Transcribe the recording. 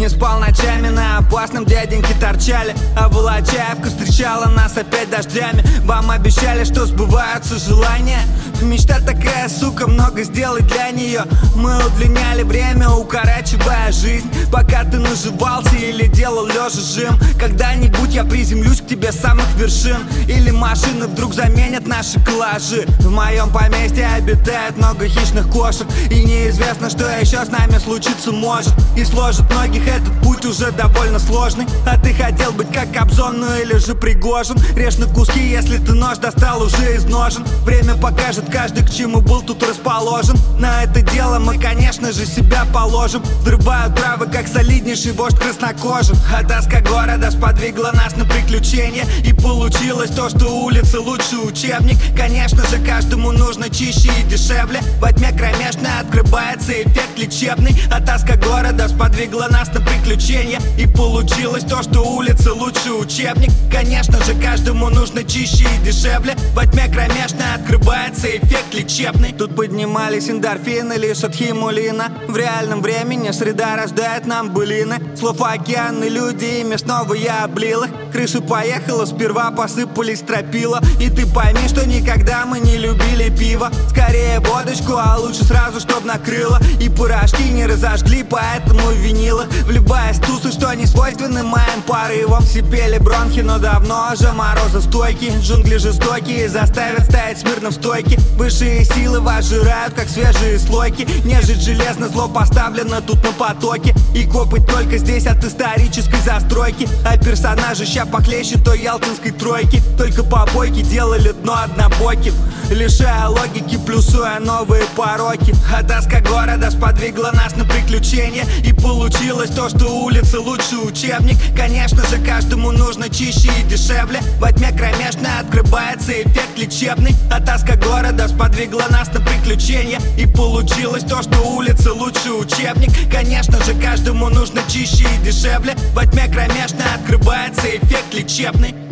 Не спал ночами, на опасном дяденьке торчали, а Волочаевка встречала нас опять дождями. Вам обещали, что сбываются желания. Мечта такая, сука, много сделать для нее. Мы удлиняли время, укорачивая жизнь, пока ты наживался или делал лежа жим. Когда-нибудь я приземлюсь к тебе с самых вершин, или машины вдруг заменят наши коллажи. В моем поместье обитает много хищных кошек, и неизвестно, что еще с нами случиться может. И сложит многих этот путь уже довольно сложный. А ты хотел быть как Кобзон, ну или же Пригожин. Режь на куски, если ты нож достал уже из ножен. Время покажет каждый, к чему был тут расположен. На это дело мы, конечно же, себя положим. Взрывают травы, как солиднейший вождь краснокожих. А тоска города сподвигла нас на приключения, и получилось то, что улица лучший учебник. Конечно же, каждому нужно чище и дешевле. Во тьме кромешной открывается эффект лечебный. А тоска города сподвигла нас на приключения, и получилось то, что улица лучший учебник. Конечно же, каждому нужно чище и дешевле. Во тьме кромешной открывается эффект лечебный. Тут поднимались эндорфины лишь от химулина. В реальном времени среда рождает нам былины. Слов океан и люди, ими снова я облил их. Крыша поехала, сперва посыпались стропила. И ты пойми, что никогда мы не любили пиво. Скорее водочку, а лучше сразу, чтоб накрыло. И порошки не разожгли, поэтому винил их, вливаясь в тусы, что не свойственны моим порывам. Сипели бронхи, но давно уже морозостойкие. Джунгли жестокие заставят стоять смирно в стойке. Высшие силы вас жирают, как свежие слойки. Нежить железно зло поставлено тут на потоке, и копать только здесь от исторической застройки. А персонажи ща похлеще той ялтинской тройки. Только побойки делали дно однобоким, лишая логики, плюсуя новые пороки. А тоска города сподвигла нас на приключения, и получилось то, что улица лучший учебник. Конечно же, каждому нужно чище и дешевле. Во тьме кромешной открывается эффект лечебный. А тоска города сподвигла нас на приключения, и получилось то, что улица лучший учебник. Конечно же, каждому нужно чище и дешевле. Во тьме кромешной открывается эффект лечебный.